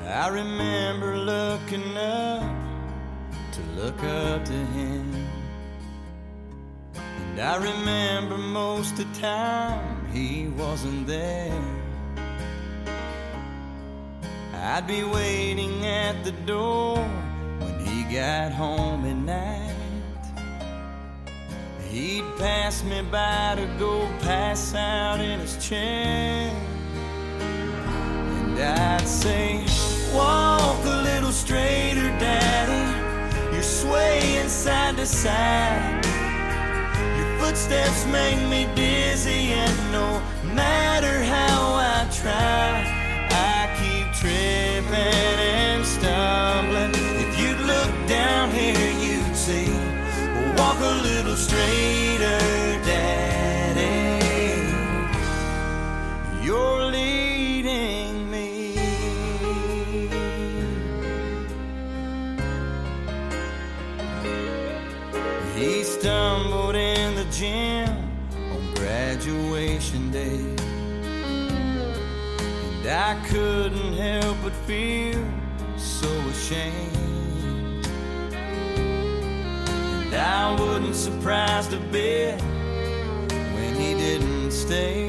I remember looking up to look up to him, and I remember most of the time he wasn't there. I'd be waiting at the door when he got home at night. He'd pass me by to go pass out in his chair, and I'd say, walk a little straighter, Daddy. You're swaying side to side. Your footsteps make me dizzy, and no matter how I try, I keep tripping and stumbling. If you'd look down here, you'd see. Walk a little straighter, Daddy. You're leading me. He stumbled in the gym on graduation day, and I couldn't help but feel so ashamed. I wasn't surprised a bit when he didn't stay.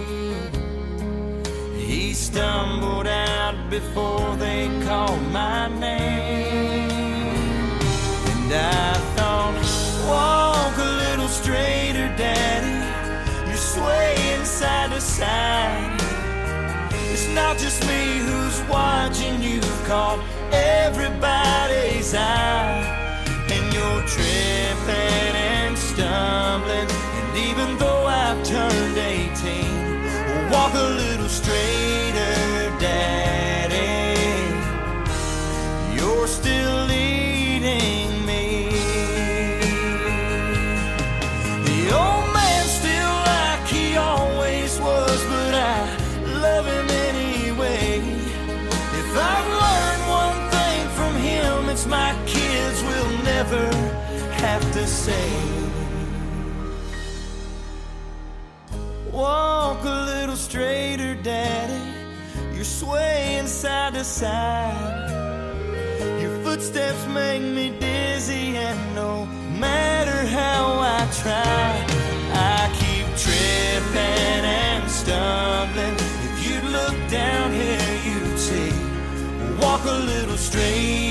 He stumbled out before they called my name, and I thought, walk a little straighter, Daddy. You're swaying side to side. It's not just me who's watching. You've caught everybody's eye. And you're tripping and stumbling, and even though I've turned 18, walk a little straighter, Daddy. You're still leading me. The old man's still like he always was, but I love him anyway. If I've learned one thing from him, it's my kids will never have to say, walk a little straighter, Daddy. You're swaying side to side. Your footsteps make me dizzy, and no matter how I try, I keep tripping and stumbling. If you'd look down here, you'd see. Walk a little straighter,